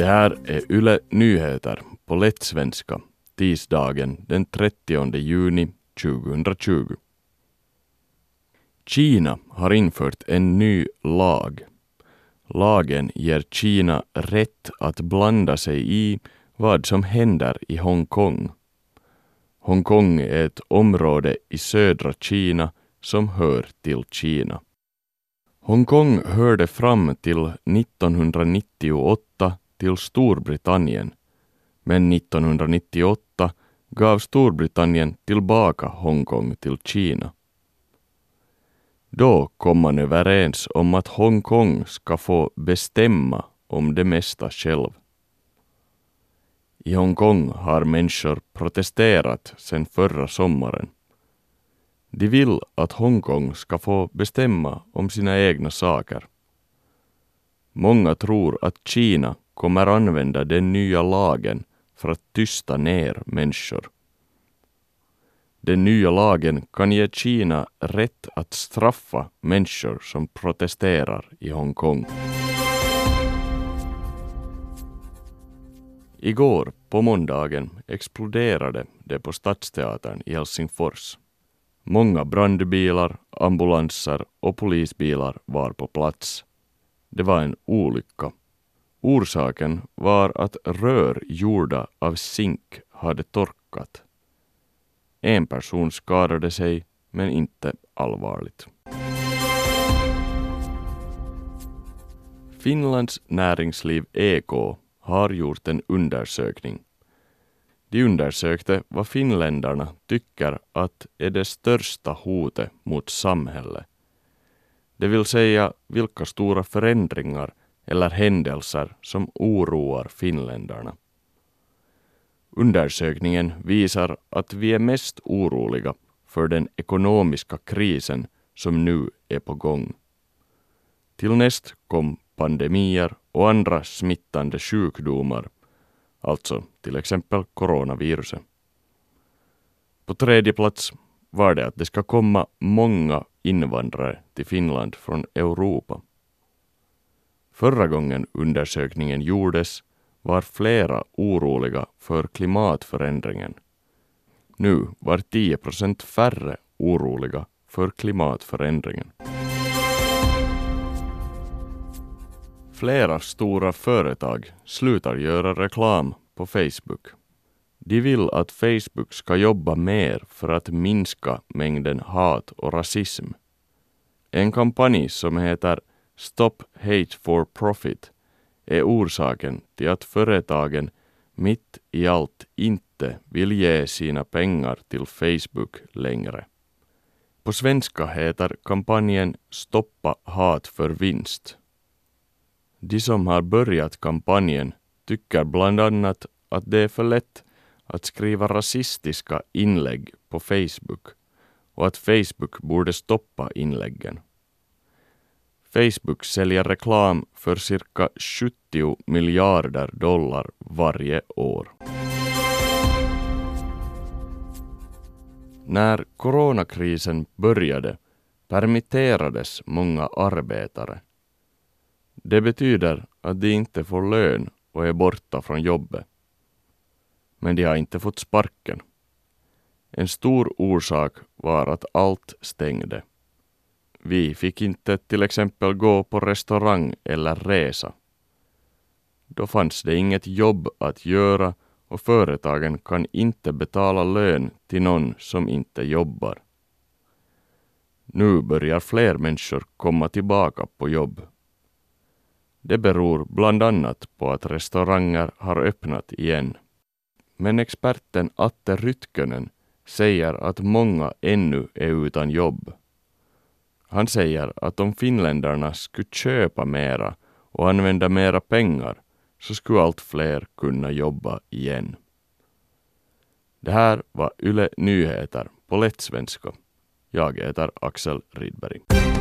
Det här är Yle Nyheter på lättsvenska, tisdagen den 30 juni 2020. Kina har infört en ny lag. Lagen ger Kina rätt att blanda sig i vad som händer i Hongkong. Hongkong är ett område i södra Kina som hör till Kina. Hongkong hörde fram till 1998 till Storbritannien, men 1998 gav Storbritannien tillbaka Hongkong till Kina. Då kom man överens om att Hongkong ska få bestämma om det mesta själv. I Hongkong har människor protesterat sedan förra sommaren. De vill att Hongkong ska få bestämma om sina egna saker. Många tror att Kina kommer använda den nya lagen för att tysta ner människor. Den nya lagen kan ge Kina rätt att straffa människor som protesterar i Hongkong. Igår på måndagen exploderade det på Stadsteatern i Helsingfors. Många brandbilar, ambulanser och polisbilar var på plats. Det var en olycka. Orsaken var att rör gjorda av zink hade torkat. En person skadade sig, men inte allvarligt. Finlands näringsliv EK har gjort en undersökning. De undersökte vad finländarna tycker att är det största hotet mot samhället. Det vill säga vilka stora förändringar eller händelser som oroar finländarna. Undersökningen visar att vi är mest oroliga för den ekonomiska krisen som nu är på gång. Till näst kom pandemier och andra smittande sjukdomar, alltså till exempel coronaviruset. På tredje plats var det att det ska komma många invandrare till Finland från Europa. Förra gången undersökningen gjordes var flera oroliga för klimatförändringen. Nu var 10% färre oroliga för klimatförändringen. Flera stora företag slutar göra reklam på Facebook. De vill att Facebook ska jobba mer för att minska mängden hat och rasism. En kampanj som heter Stop Hate for Profit är orsaken till att företagen mitt i allt inte vill ge sina pengar till Facebook längre. På svenska heter kampanjen Stoppa hat för vinst. De som har börjat kampanjen tycker bland annat att det är för lätt att skriva rasistiska inlägg på Facebook och att Facebook borde stoppa inläggen. Facebook säljer reklam för cirka 70 miljarder dollar varje år. När coronakrisen började permitterades många arbetare. Det betyder att de inte får lön och är borta från jobbet. Men de har inte fått sparken. En stor orsak var att allt stängde. Vi fick inte till exempel gå på restaurang eller resa. Då fanns det inget jobb att göra och företagen kan inte betala lön till någon som inte jobbar. Nu börjar fler människor komma tillbaka på jobb. Det beror bland annat på att restauranger har öppnat igen. Men experten Atte Rytkönen säger att många ännu är utan jobb. Han säger att om finländarna skulle köpa mera och använda mera pengar så skulle allt fler kunna jobba igen. Det här var Yle Nyheter på lättsvenska. Jag heter Axel Rydberg.